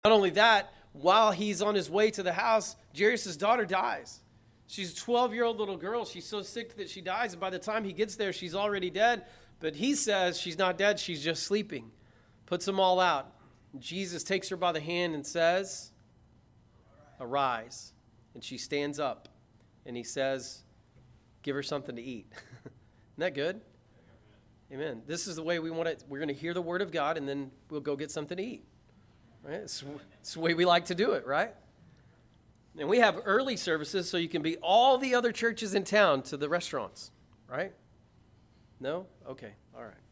Not only that, while he's on his way to the house, Jairus' daughter dies. She's a 12-year-old little girl. She's so sick that she dies, and by the time he gets there, she's already dead. But he says she's not dead, she's just sleeping. Puts them all out. Jesus takes her by the hand and says, "Arise." And she stands up. And he says, "Give her something to eat." Isn't that good? Amen. This is the way we want it. We're going to hear the word of God, and then we'll go get something to eat. Right? It's the way we like to do it, right? And we have early services so you can beat all the other churches in town to the restaurants, right? No? Okay, all right.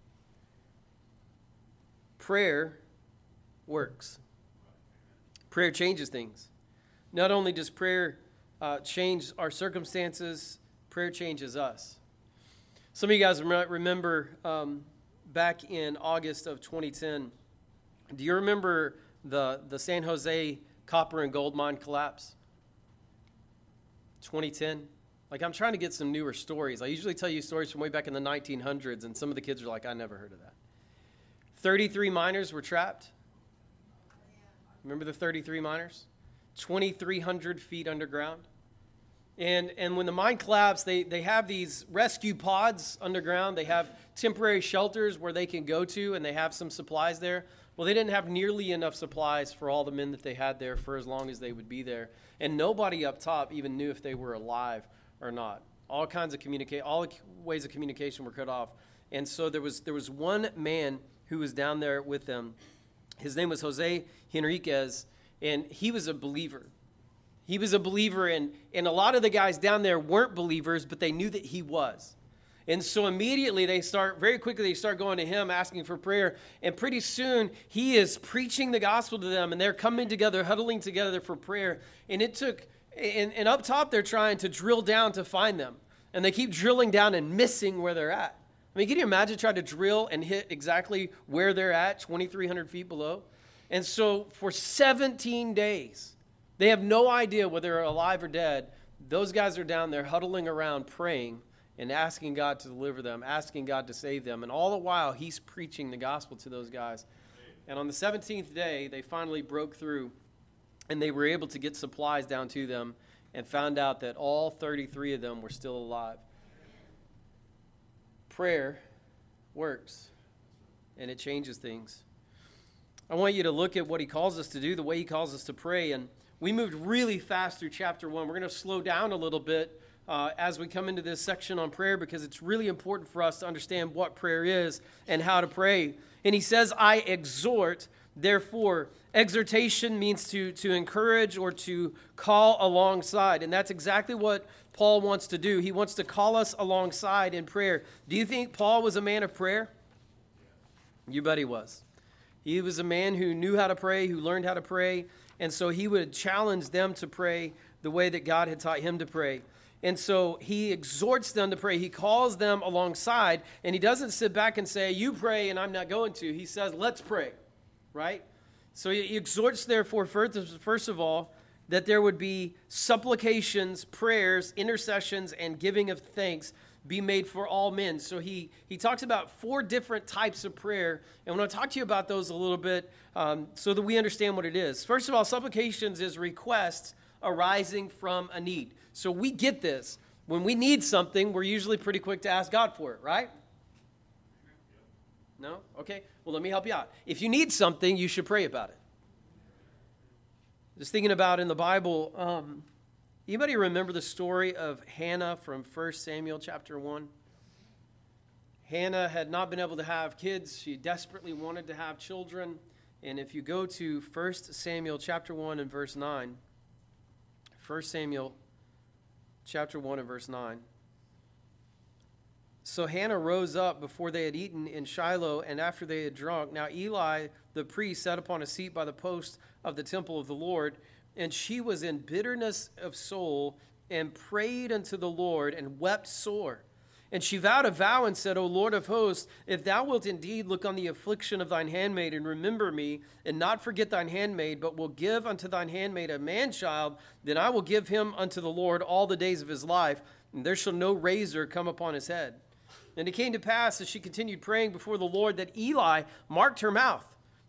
Prayer works. Prayer changes things. Not only does prayer change our circumstances, prayer changes us. Some of you guys might remember back in August of 2010, do you remember the San Jose copper and gold mine collapse? 2010? Like, I'm trying to get some newer stories. I usually tell you stories from way back in the 1900s, and some of the kids are like, I never heard of that. 33 miners were trapped. Remember the 33 miners? 2,300 feet underground. And when the mine collapsed, they have these rescue pods underground. They have temporary shelters where they can go to, and they have some supplies there. Well, they didn't have nearly enough supplies for all the men that they had there for as long as they would be there. And nobody up top even knew if they were alive or not. All ways of communication were cut off. And so there was one man who was down there with them. His name was Jose Henriquez, and he was a believer. He was a believer, and a lot of the guys down there weren't believers, but they knew that he was. And so immediately they start going to him asking for prayer. And pretty soon he is preaching the gospel to them, and they're coming together, huddling together for prayer. And and up top they're trying to drill down to find them. And they keep drilling down and missing where they're at. I mean, can you imagine trying to drill and hit exactly where they're at, 2,300 feet below? And so for 17 days, they have no idea whether they're alive or dead. Those guys are down there huddling around praying and asking God to deliver them, asking God to save them. And all the while, he's preaching the gospel to those guys. And on the 17th day, they finally broke through, and they were able to get supplies down to them and found out that all 33 of them were still alive. Prayer works, and it changes things. I want you to look at what he calls us to do, the way he calls us to pray. And we moved really fast through chapter 1. We're going to slow down a little bit as we come into this section on prayer, because it's really important for us to understand what prayer is and how to pray. And he says, I exhort, therefore. Exhortation means to encourage or to call alongside. And that's exactly what Paul wants to do. He wants to call us alongside in prayer. Do you think Paul was a man of prayer? You bet he was. He was a man who knew how to pray, who learned how to pray. And so he would challenge them to pray the way that God had taught him to pray. And so he exhorts them to pray. He calls them alongside, and he doesn't sit back and say, you pray and I'm not going to. He says, let's pray, right? So he exhorts, therefore, first of all, that there would be supplications, prayers, intercessions, and giving of thanks be made for all men. So he talks about 4 different types of prayer, and I want to talk to you about those a little bit so that we understand what it is. First of all, supplications is requests arising from a need. So we get this. When we need something, we're usually pretty quick to ask God for it, right? No? Okay. Well, let me help you out. If you need something, you should pray about it. Just thinking about in the Bible, anybody remember the story of Hannah from 1 Samuel chapter 1? Hannah had not been able to have kids. She desperately wanted to have children. And if you go to 1 Samuel chapter 1 and verse 9, 1 Samuel chapter 1 and verse 9. So Hannah rose up before they had eaten in Shiloh, and after they had drunk. Now Eli the priest sat upon a seat by the post of the temple of the Lord, and she was in bitterness of soul, and prayed unto the Lord, and wept sore. And she vowed a vow and said, O Lord of hosts, if thou wilt indeed look on the affliction of thine handmaid, and remember me, and not forget thine handmaid, but will give unto thine handmaid a man-child, then I will give him unto the Lord all the days of his life, and there shall no razor come upon his head. And it came to pass, as she continued praying before the Lord, that Eli marked her mouth.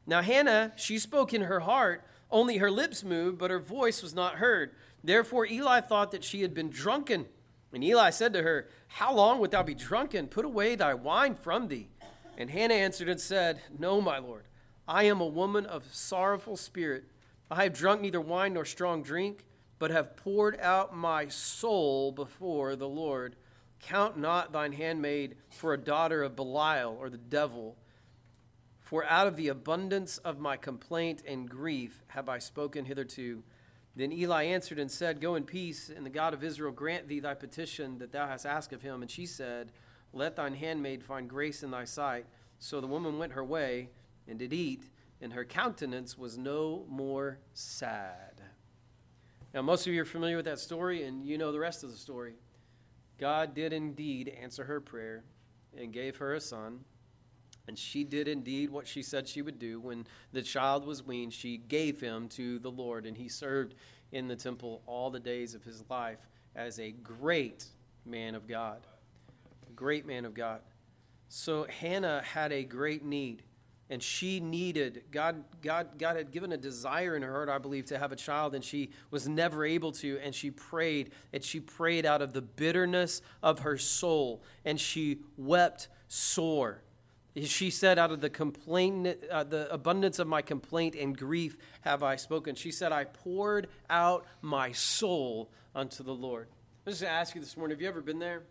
Now Hannah, she spoke in her heart, only her lips moved, but her voice was not heard. Therefore Eli thought that she had been drunken. And Eli said to her, How long wilt thou be drunken? Put away thy wine from thee. And Hannah answered and said, No, my Lord, I am a woman of sorrowful spirit. I have drunk neither wine nor strong drink, but have poured out my soul before the Lord. Count not thine handmaid for a daughter of Belial or the devil. For out of the abundance of my complaint and grief have I spoken hitherto. Then Eli answered and said, Go in peace, and the God of Israel grant thee thy petition that thou hast asked of him. And she said, Let thine handmaid find grace in thy sight. So the woman went her way and did eat, and her countenance was no more sad. Now, most of you are familiar with that story, and you know the rest of the story. God did indeed answer her prayer and gave her a son. And she did indeed what she said she would do. When the child was weaned, she gave him to the Lord, and he served in the temple all the days of his life as a great man of God. A great man of God. So Hannah had a great need, and she needed, God had given a desire in her heart, I believe, to have a child, and she was never able to, and she prayed out of the bitterness of her soul, and she wept sore. She said, out of the abundance of my complaint and grief have I spoken. She said, I poured out my soul unto the Lord. I'm just going to ask you this morning, have you ever been there?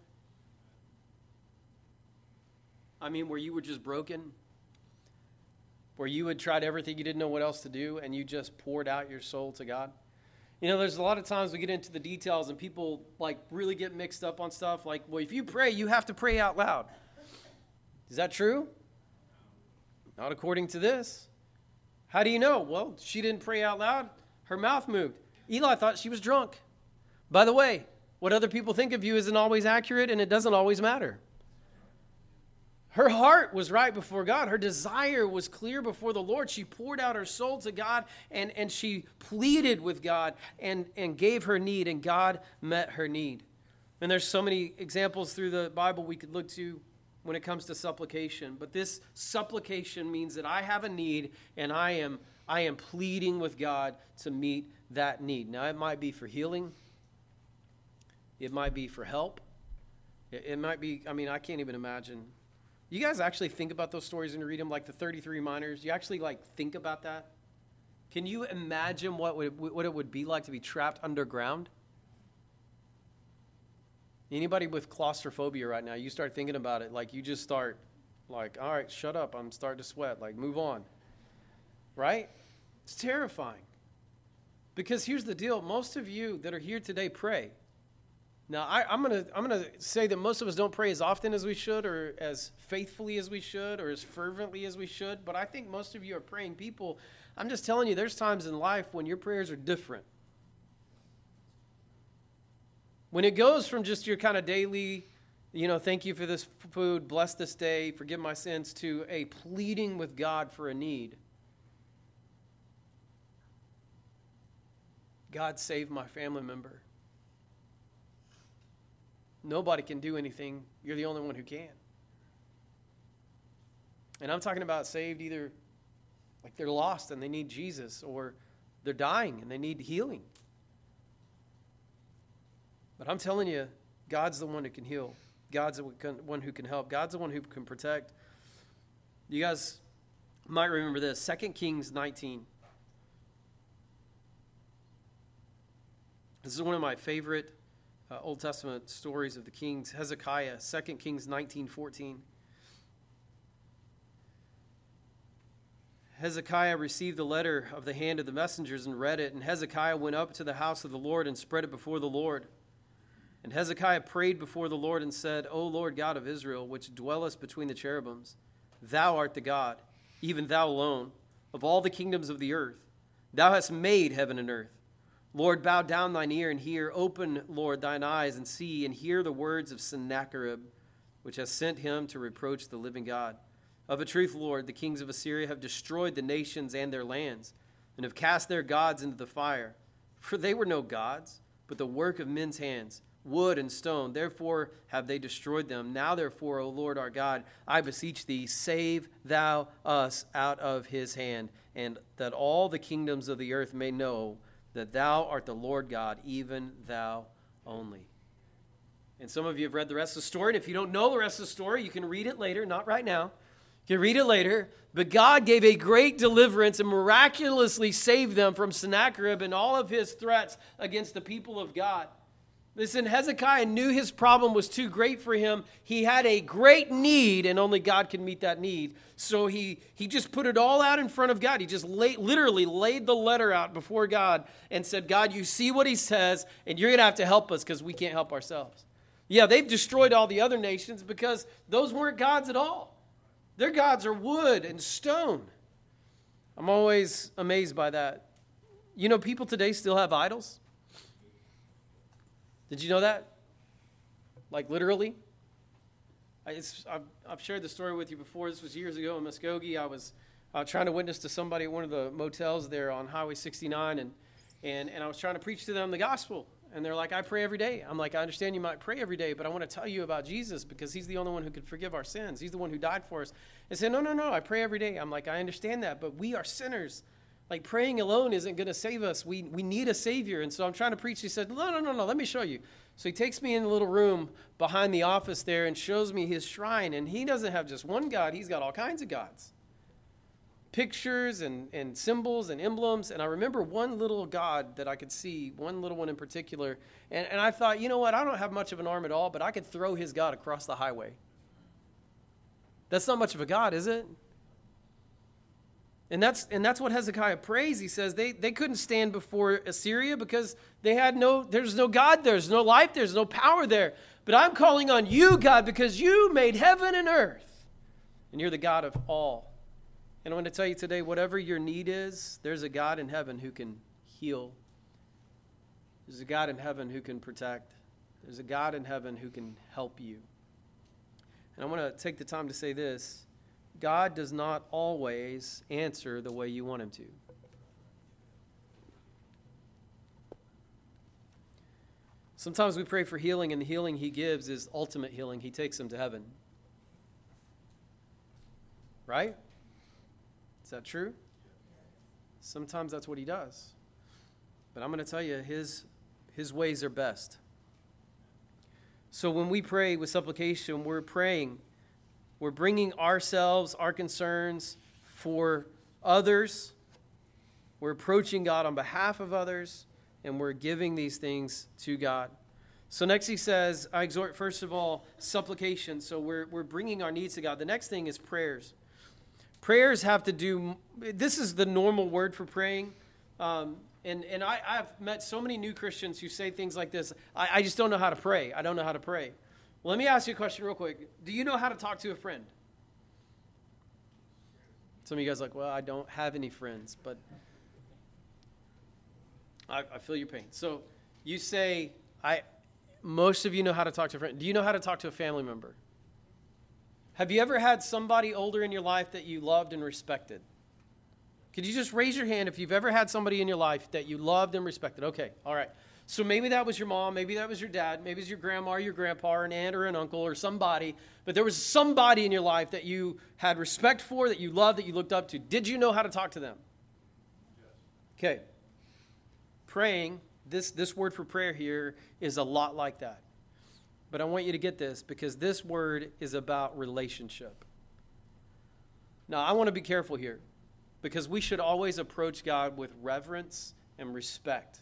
I mean, where you were just broken? Where you had tried everything, you didn't know what else to do, and you just poured out your soul to God? You know, there's a lot of times we get into the details and people like really get mixed up on stuff. Like, well, if you pray, you have to pray out loud. Is that true? Not according to this. How do you know? Well, she didn't pray out loud. Her mouth moved. Eli thought she was drunk. By the way, what other people think of you isn't always accurate, and it doesn't always matter. Her heart was right before God. Her desire was clear before the Lord. She poured out her soul to God, and she pleaded with God and gave her need, and God met her need. And there's so many examples through the Bible we could look to when it comes to supplication. But this supplication means that I have a need, and I am pleading with God to meet that need. Now, it might be for healing. It might be for help. It might be, I can't even imagine. You guys actually think about those stories when you read them, like the 33 miners? You actually, think about that? Can you imagine what it would be like to be trapped underground? Anybody with claustrophobia right now, you start thinking about it, you just start, all right, shut up, I'm starting to sweat, move on. Right? It's terrifying. Because here's the deal, most of you that are here today pray. Now, I'm gonna say that most of us don't pray as often as we should, or as faithfully as we should, or as fervently as we should, but I think most of you are praying people. I'm just telling you, there's times in life when your prayers are different. When it goes from just your kind of daily, thank you for this food, bless this day, forgive my sins, to a pleading with God for a need. God, save my family member. Nobody can do anything. You're the only one who can. And I'm talking about saved either they're lost and they need Jesus, or they're dying and they need healing. But I'm telling you, God's the one who can heal. God's the one who can help. God's the one who can protect. You guys might remember this, 2 Kings 19. This is one of my favorite Old Testament stories of the kings. Hezekiah, 2 Kings 19:14. Hezekiah received the letter of the hand of the messengers and read it. And Hezekiah went up to the house of the Lord and spread it before the Lord. And Hezekiah prayed before the Lord and said, O Lord God of Israel, which dwellest between the cherubims, thou art the God, even thou alone, of all the kingdoms of the earth. Thou hast made heaven and earth. Lord, bow down thine ear and hear. Open, Lord, thine eyes and see, and hear the words of Sennacherib, which has sent him to reproach the living God. Of a truth, Lord, the kings of Assyria have destroyed the nations and their lands, and have cast their gods into the fire. For they were no gods, but the work of men's hands, wood and stone. Therefore have they destroyed them. Now therefore, O Lord our God, I beseech thee, save thou us out of his hand, and that all the kingdoms of the earth may know that thou art the Lord God, even thou only. And some of you have read the rest of the story, and if you don't know the rest of the story, you can read it later, not right now. You can read it later. But God gave a great deliverance and miraculously saved them from Sennacherib and all of his threats against the people of God. Listen, Hezekiah knew his problem was too great for him. He had a great need, and only God can meet that need. So he just put it all out in front of God. He just literally laid the letter out before God and said, God, you see what he says, and you're going to have to help us because we can't help ourselves. Yeah, they've destroyed all the other nations because those weren't gods at all. Their gods are wood and stone. I'm always amazed by that. You know, people today still have idols. Did you know that? Like literally? I've shared the story with you before. This was years ago in Muskogee. I was trying to witness to somebody at one of the motels there on Highway 69, and I was trying to preach to them the gospel. And they're like, I pray every day. I'm like, I understand you might pray every day, but I want to tell you about Jesus because he's the only one who could forgive our sins. He's the one who died for us. They said, no, I pray every day. I'm like, I understand that, but we are sinners. Like praying alone isn't going to save us. We need a Savior. And so I'm trying to preach. He said, no, let me show you. So he takes me in the little room behind the office there and shows me his shrine. And he doesn't have just one God. He's got all kinds of gods. Pictures and symbols and emblems. And I remember one little god that I could see, one little one in particular. And I thought, you know what? I don't have much of an arm at all, but I could throw his god across the highway. That's not much of a god, is it? And that's what Hezekiah prays. He says they couldn't stand before Assyria because there's no God there, there's no life there, there's no power there. But I'm calling on you, God, because you made heaven and earth. And you're the God of all. And I want to tell you today, whatever your need is, there's a God in heaven who can heal. There's a God in heaven who can protect. There's a God in heaven who can help you. And I want to take the time to say this. God does not always answer the way you want him to. Sometimes we pray for healing, and the healing he gives is ultimate healing. He takes them to heaven. Right? Is that true? Sometimes that's what he does. But I'm going to tell you, his ways are best. So when we pray with supplication, we're praying. We're bringing ourselves, our concerns for others. We're approaching God on behalf of others, and we're giving these things to God. So next he says, I exhort, first of all, supplication. So we're bringing our needs to God. The next thing is prayers. Prayers have to do, this is the normal word for praying. And I've met so many new Christians who say things like this, I just don't know how to pray. I don't know how to pray. Well, let me ask you a question real quick. Do you know how to talk to a friend? Some of you guys are like, well, I don't have any friends, but I feel your pain. So you say, most of you know how to talk to a friend. Do you know how to talk to a family member? Have you ever had somebody older in your life that you loved and respected? Could you just raise your hand if you've ever had somebody in your life that you loved and respected? Okay, all right. So maybe that was your mom, maybe that was your dad, maybe it's your grandma or your grandpa or an aunt or an uncle or somebody, but there was somebody in your life that you had respect for, that you loved, that you looked up to. Did you know how to talk to them? Yes. Okay. Praying, this word for prayer here is a lot like that. But I want you to get this because this word is about relationship. Now, I want to be careful here because we should always approach God with reverence and respect.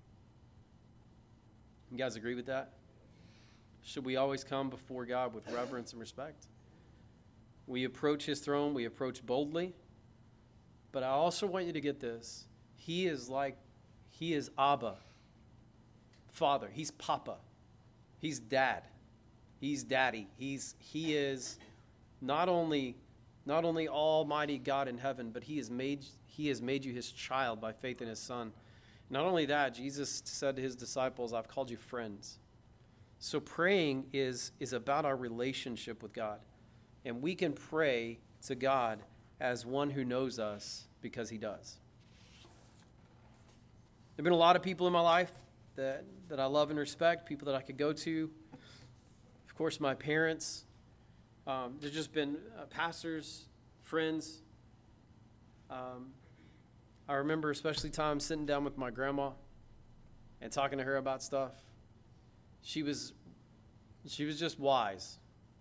You guys agree with that? Should we always come before God with reverence and respect? We approach his throne, we approach boldly. But I also want you to get this. He is Abba, Father. He's Papa. He's Dad. He's Daddy. He is not only Almighty God in heaven, but he has made you his child by faith in his Son. Not only that, Jesus said to his disciples, I've called you friends. So praying is about our relationship with God. And we can pray to God as one who knows us because he does. There have been a lot of people in my life that I love and respect, people that I could go to. Of course, my parents. There's just been pastors, friends. I remember especially times sitting down with my grandma and talking to her about stuff. She was just wise.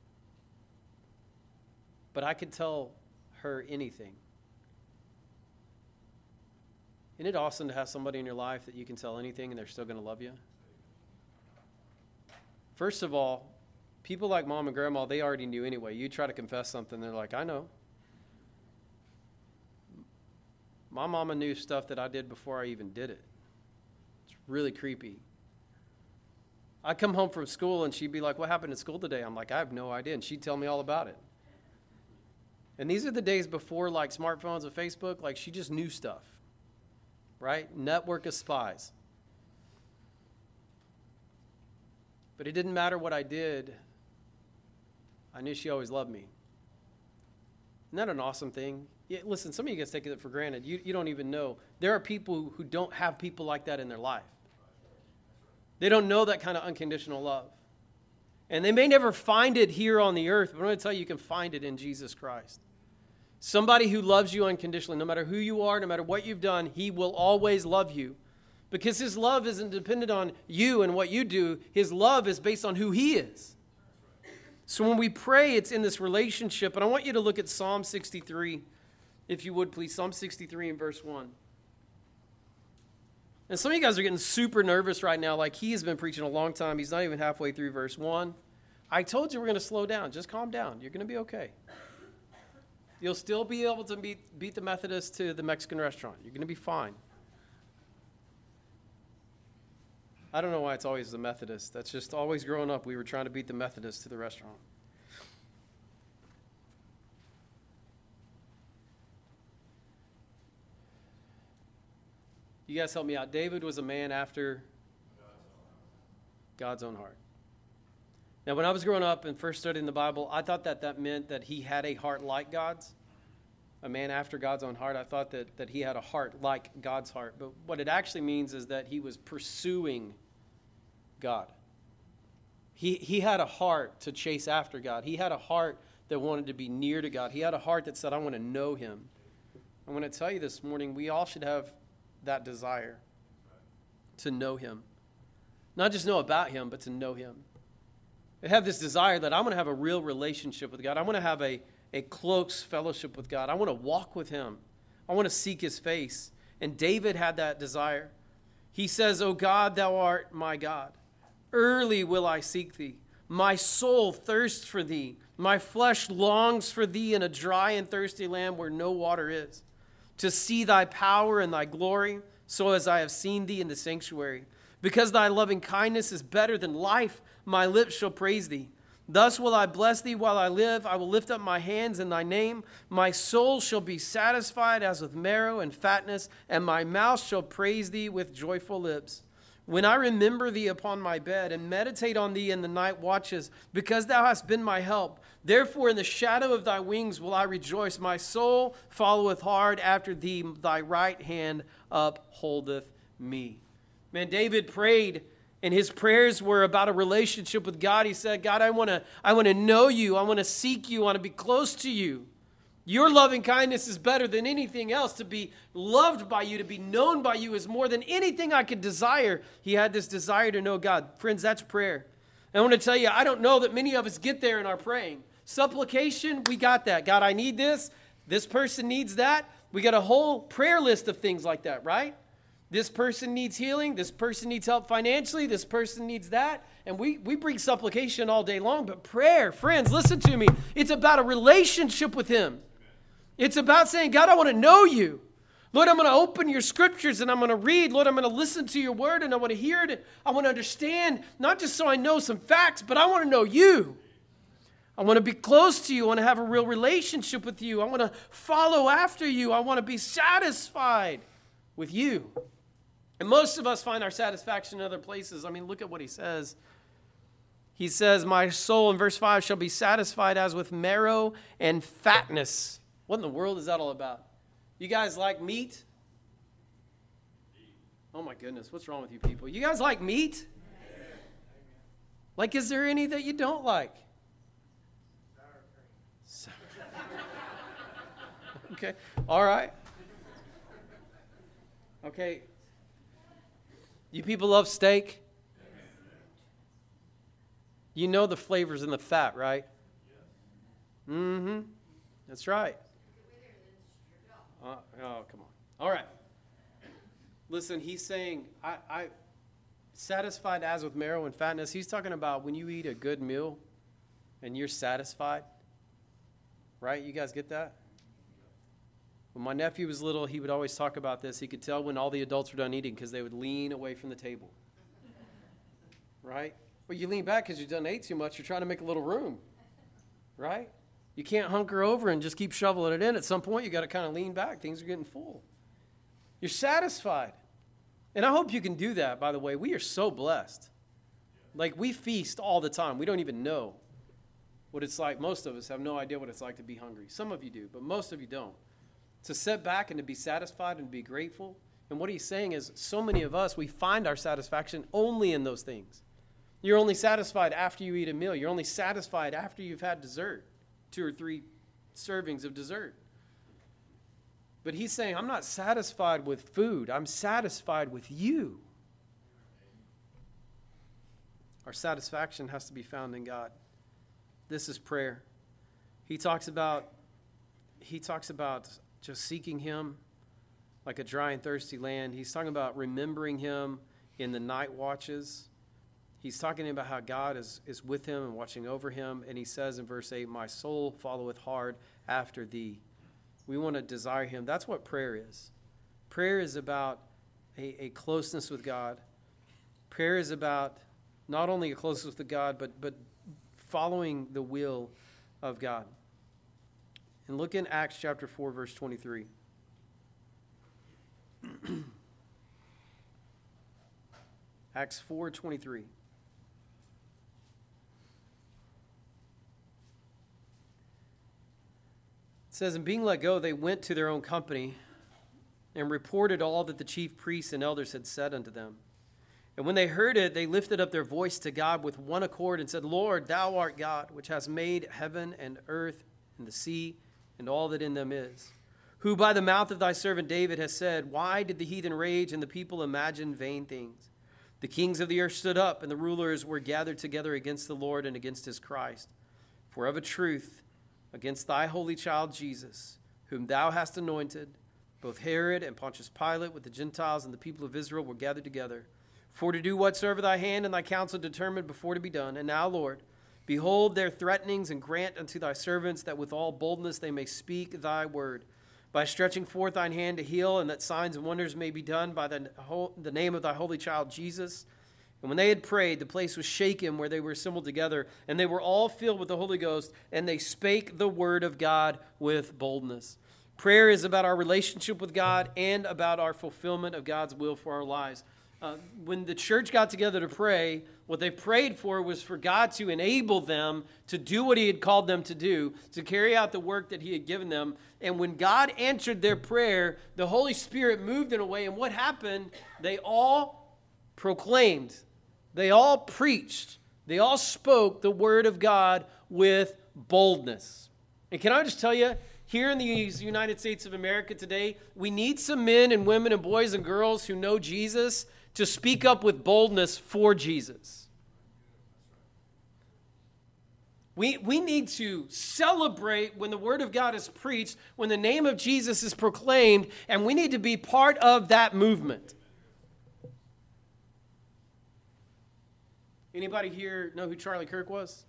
But I could tell her anything. Isn't it awesome to have somebody in your life that you can tell anything and they're still going to love you? First of all, people like mom and grandma, they already knew anyway. You try to confess something, they're like, I know. My mama knew stuff that I did before I even did it. It's really creepy. I'd come home from school and she'd be like, what happened at school today? I'm like, I have no idea. And she'd tell me all about it. And these are the days before like smartphones and Facebook. Like she just knew stuff, right? Network of spies. But it didn't matter what I did. I knew she always loved me. Isn't that an awesome thing? Yeah, listen, some of you guys take it for granted. You don't even know. There are people who don't have people like that in their life. They don't know that kind of unconditional love. And they may never find it here on the earth, but I'm going to tell you, you can find it in Jesus Christ. Somebody who loves you unconditionally, no matter who you are, no matter what you've done, he will always love you. Because his love isn't dependent on you and what you do. His love is based on who he is. So when we pray, it's in this relationship. And I want you to look at Psalm 63, if you would, please. Psalm 63 and verse 1. And some of you guys are getting super nervous right now, like he has been preaching a long time. He's not even halfway through verse 1. I told you we're going to slow down. Just calm down. You're going to be okay. You'll still be able to beat the Methodists to the Mexican restaurant. You're going to be fine. I don't know why it's always the Methodists. That's just always growing up, we were trying to beat the Methodists to the restaurant. You guys help me out. David was a man after God's own heart. Now, when I was growing up and first studying the Bible, I thought that meant that he had a heart like God's. A man after God's own heart. I thought that he had a heart like God's heart. But what it actually means is that he was pursuing God. He had a heart to chase after God. He had a heart that wanted to be near to God. He had a heart that said, I want to know him. I want to tell you this morning, we all should have that desire to know him. Not just know about him, but to know him. I have this desire that I want to have a real relationship with God. I want to have a close fellowship with God. I want to walk with him. I want to seek his face. And David had that desire. He says, O God, thou art my God. Early will I seek thee. My soul thirsts for thee. My flesh longs for thee in a dry and thirsty land where no water is, to see thy power and thy glory, so as I have seen thee in the sanctuary. Because thy loving kindness is better than life, my lips shall praise thee. Thus will I bless thee while I live. I will lift up my hands in thy name. My soul shall be satisfied as with marrow and fatness, and my mouth shall praise thee with joyful lips. When I remember thee upon my bed and meditate on thee in the night watches, because thou hast been my help, therefore in the shadow of thy wings will I rejoice. My soul followeth hard after thee. Thy right hand upholdeth me. Man, David prayed, and his prayers were about a relationship with God. He said, God, I want to know you. I want to seek you. I want to be close to you. Your loving kindness is better than anything else. To be loved by you, to be known by you is more than anything I could desire. He had this desire to know God. Friends, that's prayer. And I want to tell you, I don't know that many of us get there in our praying. Supplication, we got that. God, I need this. This person needs that. We got a whole prayer list of things like that, right? This person needs healing. This person needs help financially. This person needs that. And we bring supplication all day long. But prayer, friends, listen to me. It's about a relationship with him. It's about saying, God, I want to know you. Lord, I'm going to open your scriptures and I'm going to read. Lord, I'm going to listen to your word and I want to hear it. I want to understand, not just so I know some facts, but I want to know you. I want to be close to you. I want to have a real relationship with you. I want to follow after you. I want to be satisfied with you. And most of us find our satisfaction in other places. I mean, look at what he says. He says, my soul, in verse 5, shall be satisfied as with marrow and fatness. What in the world is that all about? You guys like meat? Oh my goodness, what's wrong with you people? You guys like meat? Like, is there any that you don't like? Okay, all right. Okay. You people love steak? You know the flavors in the fat, right? Mm-hmm. That's right. Oh, come on. All right. Listen, he's saying, I satisfied as with marrow and fatness. He's talking about when you eat a good meal and you're satisfied. Right? You guys get that? When my nephew was little, he would always talk about this. He could tell when all the adults were done eating because they would lean away from the table. Right? Well, you lean back because you done ate too much. You're trying to make a little room. Right? You can't hunker over and just keep shoveling it in. At some point, you got to kind of lean back. Things are getting full. You're satisfied. And I hope you can do that, by the way. We are so blessed. Like, we feast all the time. We don't even know what it's like. Most of us have no idea what it's like to be hungry. Some of you do, but most of you don't. To sit back and to be satisfied and be grateful. And what he's saying is, so many of us, we find our satisfaction only in those things. You're only satisfied after you eat a meal. You're only satisfied after you've had dessert, 2 or 3 servings of dessert. But he's saying, I'm not satisfied with food. I'm satisfied with you. Our satisfaction has to be found in God. This is prayer. He talks about just seeking him like a dry and thirsty land. He's talking about remembering him in the night watches. He's talking about how God is with him and watching over him. And he says in verse 8, my soul followeth hard after thee. We want to desire him. That's what prayer is. Prayer is about a closeness with God. Prayer is about not only a closeness with God, but following the will of God. And look in Acts chapter 4, verse 23. Acts 4:23. It says, and being let go, they went to their own company and reported all that the chief priests and elders had said unto them. And when they heard it, they lifted up their voice to God with one accord and said, Lord, thou art God, which hast made heaven and earth and the sea and all that in them is, who by the mouth of thy servant David has said, why did the heathen rage and the people imagine vain things? The kings of the earth stood up, and the rulers were gathered together against the Lord and against his Christ. For of a truth, against thy holy child Jesus, whom thou hast anointed, both Herod and Pontius Pilate with the Gentiles and the people of Israel were gathered together, for to do whatsoever thy hand and thy counsel determined before to be done. And now, Lord, behold their threatenings, and grant unto thy servants that with all boldness they may speak thy word, by stretching forth thine hand to heal, and that signs and wonders may be done by the name of thy holy child Jesus. And when they had prayed, the place was shaken where they were assembled together, and they were all filled with the Holy Ghost, and they spake the word of God with boldness. Prayer is about our relationship with God and about our fulfillment of God's will for our lives. When the church got together to pray, what they prayed for was for God to enable them to do what he had called them to do, to carry out the work that he had given them. And when God answered their prayer, the Holy Spirit moved in a way. And what happened? They all proclaimed, they all preached, they all spoke the word of God with boldness. And can I just tell you, here in the United States of America today, we need some men and women and boys and girls who know Jesus to speak up with boldness for Jesus. We need to celebrate when the word of God is preached, when the name of Jesus is proclaimed, and we need to be part of that movement. Anybody here know who Charlie Kirk was?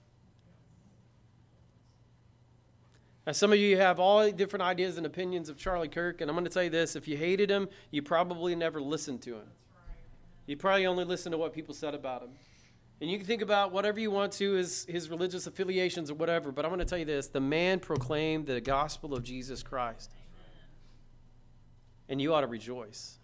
Now, some of you have all different ideas and opinions of Charlie Kirk, and I'm going to tell you this, if you hated him, you probably never listened to him. You probably only listened to what people said about him. And you can think about whatever you want to, his religious affiliations or whatever, but I'm going to tell you this, the man proclaimed the gospel of Jesus Christ. And you ought to rejoice.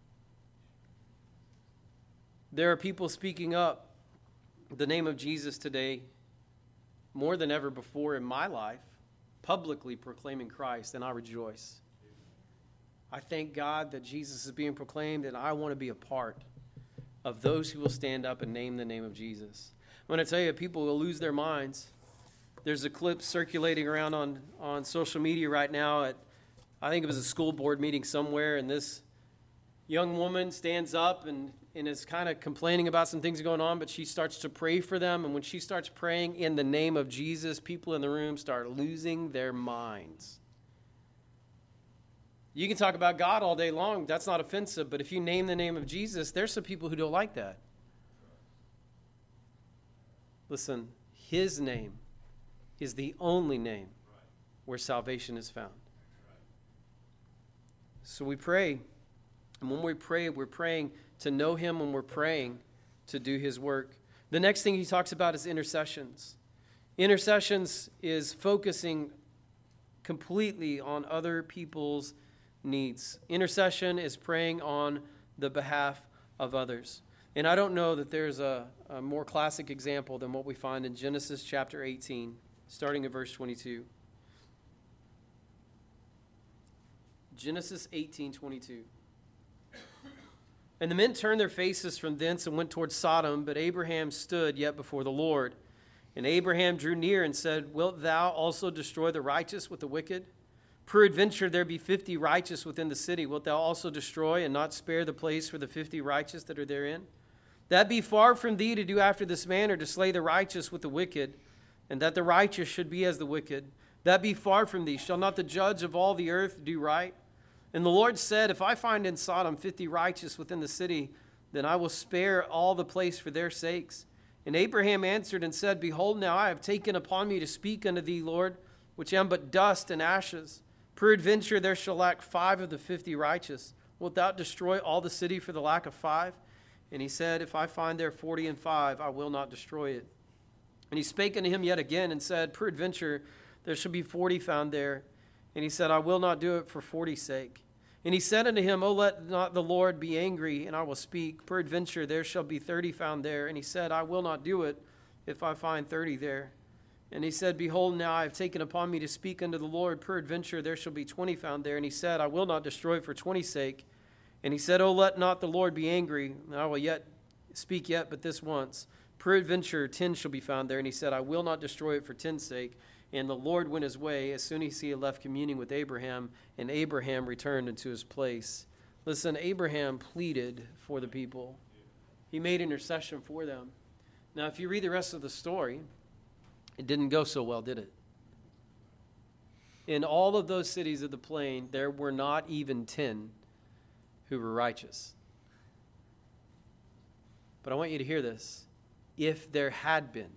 There are people speaking up the name of Jesus today more than ever before in my life, publicly proclaiming Christ, and I rejoice. I thank God that Jesus is being proclaimed, and I want to be a part of those who will stand up and name the name of Jesus. I'm going to tell you, people will lose their minds. There's a clip circulating around on social media right now I think it was a school board meeting somewhere, and this young woman stands up and is kind of complaining about some things going on, but she starts to pray for them. And when she starts praying in the name of Jesus, people in the room start losing their minds. You can talk about God all day long. That's not offensive. But if you name the name of Jesus, there's some people who don't like that. Listen, his name is the only name where salvation is found. So we pray. And when we pray, we're praying to know him, when we're praying to do his work. The next thing he talks about is intercessions. Intercessions is focusing completely on other people's needs. Intercession is praying on the behalf of others. And I don't know that there's a more classic example than what we find in Genesis chapter 18, starting at verse 22. Genesis 18:22. And the men turned their faces from thence and went toward Sodom, but Abraham stood yet before the Lord. And Abraham drew near and said, Wilt thou also destroy the righteous with the wicked? Peradventure there be 50 righteous within the city. Wilt thou also destroy and not spare the place for the 50 righteous that are therein? That be far from thee to do after this manner, to slay the righteous with the wicked, and that the righteous should be as the wicked. That be far from thee. Shall not the judge of all the earth do right? And the Lord said, If I find in Sodom 50 righteous within the city, then I will spare all the place for their sakes. And Abraham answered and said, Behold, now I have taken upon me to speak unto thee, Lord, which am but dust and ashes. Peradventure there shall lack 5 of the 50 righteous. Wilt thou destroy all the city for the lack of 5? And he said, If I find there 40 and 5, I will not destroy it. And he spake unto him yet again and said, Peradventure there shall be 40 found there. And he said, I will not do it for 40's sake. And he said unto him, O let not the Lord be angry, and I will speak. Peradventure there shall be 30 found there. And he said, I will not do it if I find 30 there. And he said, Behold, now I have taken upon me to speak unto the Lord. Peradventure there shall be 20 found there. And he said, I will not destroy it for 20's sake. And he said, O let not the Lord be angry, and I will yet speak yet but this once. Peradventure 10 shall be found there. And he said, I will not destroy it for 10's sake. And the Lord went his way as soon as he had left communing with Abraham, and Abraham returned into his place. Listen, Abraham pleaded for the people. He made intercession for them. Now, if you read the rest of the story, it didn't go so well, did it? In all of those cities of the plain, there were not even 10 who were righteous. But I want you to hear this. If there had been,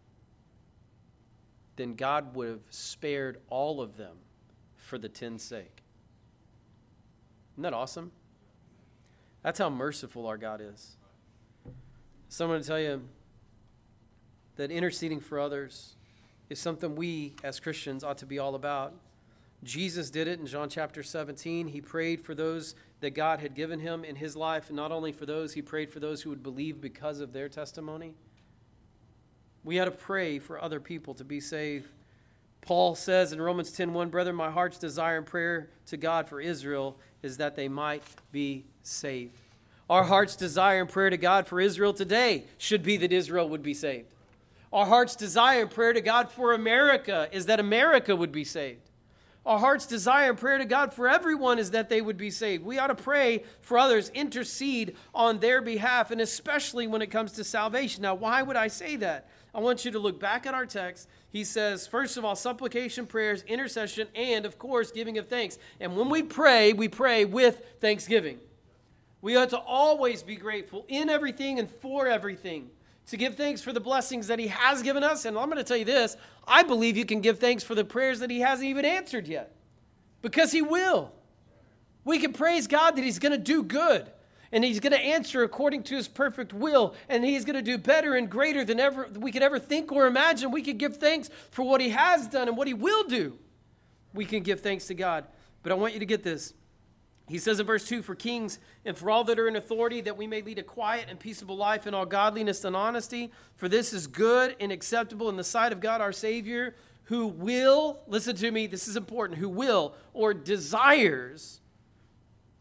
then God would have spared all of them for the 10's sake. Isn't that awesome? That's how merciful our God is. Someone to tell you that interceding for others is something we as Christians ought to be all about. Jesus did it in John chapter 17. He prayed for those that God had given him in his life, and not only for those, he prayed for those who would believe because of their testimony. We ought to pray for other people to be saved. Paul says in Romans 10:1, Brethren, my heart's desire and prayer to God for Israel is that they might be saved. Our heart's desire and prayer to God for Israel today should be that Israel would be saved. Our heart's desire and prayer to God for America is that America would be saved. Our heart's desire and prayer to God for everyone is that they would be saved. We ought to pray for others, intercede on their behalf, and especially when it comes to salvation. Now, why would I say that? I want you to look back at our text. He says, first of all, supplication, prayers, intercession, and, of course, giving of thanks. And when we pray with thanksgiving. We ought to always be grateful in everything and for everything, to give thanks for the blessings that he has given us. And I'm going to tell you this, I believe you can give thanks for the prayers that he hasn't even answered yet, because he will. We can praise God that he's going to do good, and he's going to answer according to his perfect will, and he's going to do better and greater than ever we could ever think or imagine. We could give thanks for what he has done and what he will do. We can give thanks to God. But I want you to get this. He says in verse 2, for kings and for all that are in authority, that we may lead a quiet and peaceable life in all godliness and honesty. For this is good and acceptable in the sight of God our Savior, who will, listen to me, this is important, who will or desires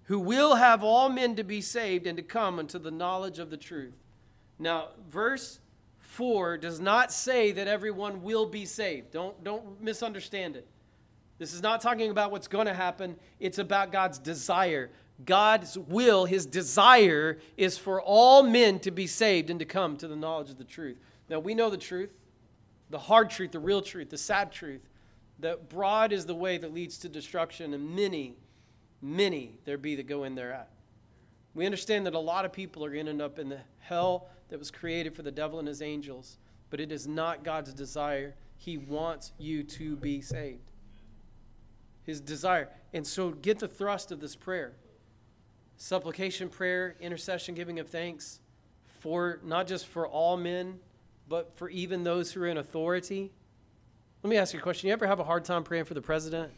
who will have all men to be saved and to come unto the knowledge of the truth. Now, verse 4 does not say that everyone will be saved. Don't misunderstand it. This is not talking about what's going to happen. It's about God's desire. God's will, his desire, is for all men to be saved and to come to the knowledge of the truth. Now, we know the truth, the hard truth, the real truth, the sad truth, that broad is the way that leads to destruction, and many there be that go in thereat. We understand that a lot of people are going to end up in the hell that was created for the devil and his angels, but it is not God's desire. He wants you to be saved. His desire. And so get the thrust of this prayer. Supplication prayer, intercession, giving of thanks, for not just for all men, but for even those who are in authority. Let me ask you a question. You ever have a hard time praying for the president?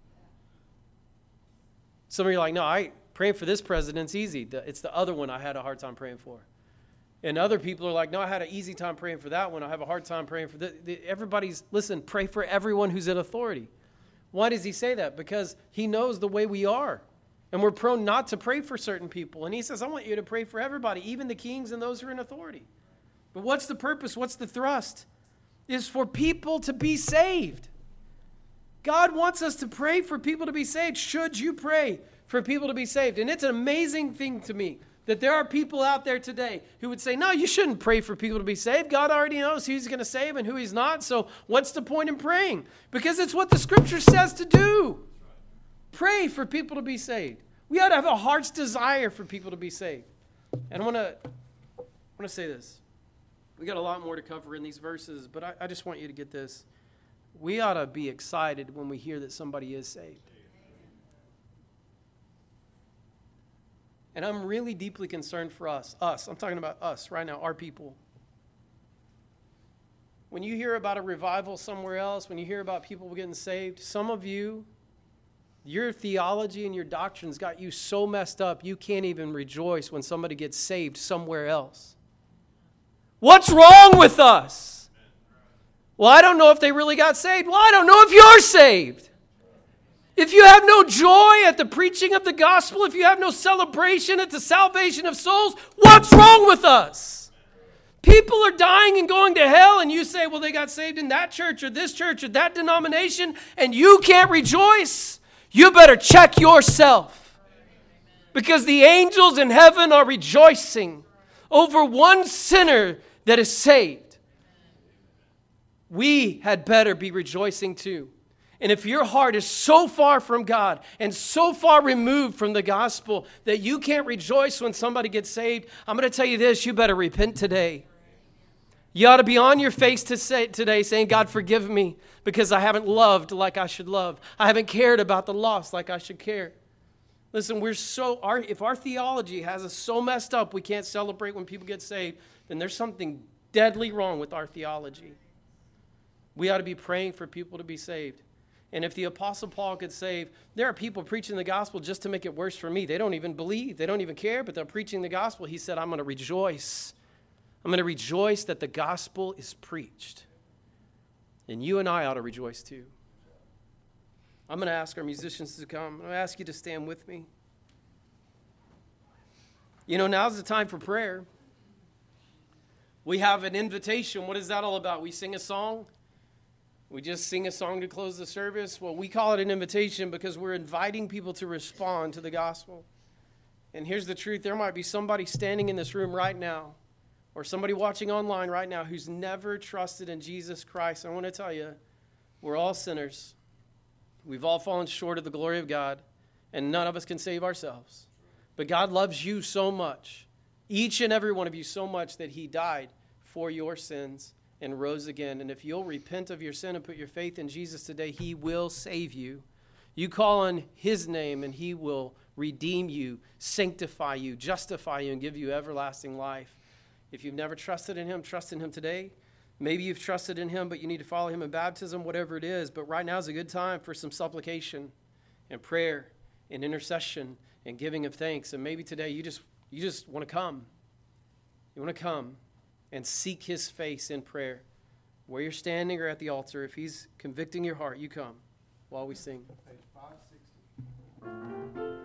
Some of you are like, no, praying for this president's easy. It's the other one I had a hard time praying for. And other people are like, no, I had an easy time praying for that one. I have a hard time praying for this. Listen, pray for everyone who's in authority. Why does he say that? Because he knows the way we are. And we're prone not to pray for certain people. And he says, I want you to pray for everybody, even the kings and those who are in authority. But what's the purpose? What's the thrust? Is for people to be saved. God wants us to pray for people to be saved. Should you pray for people to be saved? And it's an amazing thing to me that there are people out there today who would say, no, you shouldn't pray for people to be saved. God already knows who he's going to save and who he's not. So what's the point in praying? Because it's what the scripture says to do. Pray for people to be saved. We ought to have a heart's desire for people to be saved. And I want to say this. We got a lot more to cover in these verses, but I just want you to get this. We ought to be excited when we hear that somebody is saved. And I'm really deeply concerned for us. I'm talking about us right now, our people. When you hear about a revival somewhere else, when you hear about people getting saved, some of you, your theology and your doctrines got you so messed up you can't even rejoice when somebody gets saved somewhere else. What's wrong with us? Well, I don't know if they really got saved. Well, I don't know if you're saved. If you have no joy at the preaching of the gospel, if you have no celebration at the salvation of souls, what's wrong with us? People are dying and going to hell, and you say, well, they got saved in that church or that denomination, and you can't rejoice. You better check yourself. Because the angels in heaven are rejoicing over one sinner that is saved. We had better be rejoicing too. And if your heart is so far from God and so far removed from the gospel that you can't rejoice when somebody gets saved, I'm going to tell you this, you better repent today. You ought to be on your face today saying, God, forgive me because I haven't loved like I should love. I haven't cared about the lost like I should care. Listen, if our theology has us so messed up we can't celebrate when people get saved, then there's something deadly wrong with our theology. We ought to be praying for people to be saved. And if the Apostle Paul could save, there are people preaching the gospel just to make it worse for me. They don't even believe. They don't even care, but they're preaching the gospel. He said, I'm going to rejoice. I'm going to rejoice that the gospel is preached. And you and I ought to rejoice too. I'm going to ask our musicians to come. I'm going to ask you to stand with me. You know, now's the time for prayer. We have an invitation. What is that all about? We sing a song. We just sing a song to close the service. Well, we call it an invitation because we're inviting people to respond to the gospel. And here's the truth. There might be somebody standing in this room right now or somebody watching online right now who's never trusted in Jesus Christ. I want to tell you, we're all sinners. We've all fallen short of the glory of God, and none of us can save ourselves. But God loves you so much, each and every one of you so much, that he died for your sins and rose again. And if you'll repent of your sin and put your faith in Jesus today, he will save you. You call on his name and he will redeem you, sanctify you, justify you, and give you everlasting life. If you've never trusted in him, trust in him today. Maybe you've trusted in him, but you need to follow him in baptism, whatever it is. But right now is a good time for some supplication and prayer and intercession and giving of thanks. And maybe today you just want to come. You want to come and seek his face in prayer. Where you're standing or at the altar, if he's convicting your heart, you come while we sing. Page 560.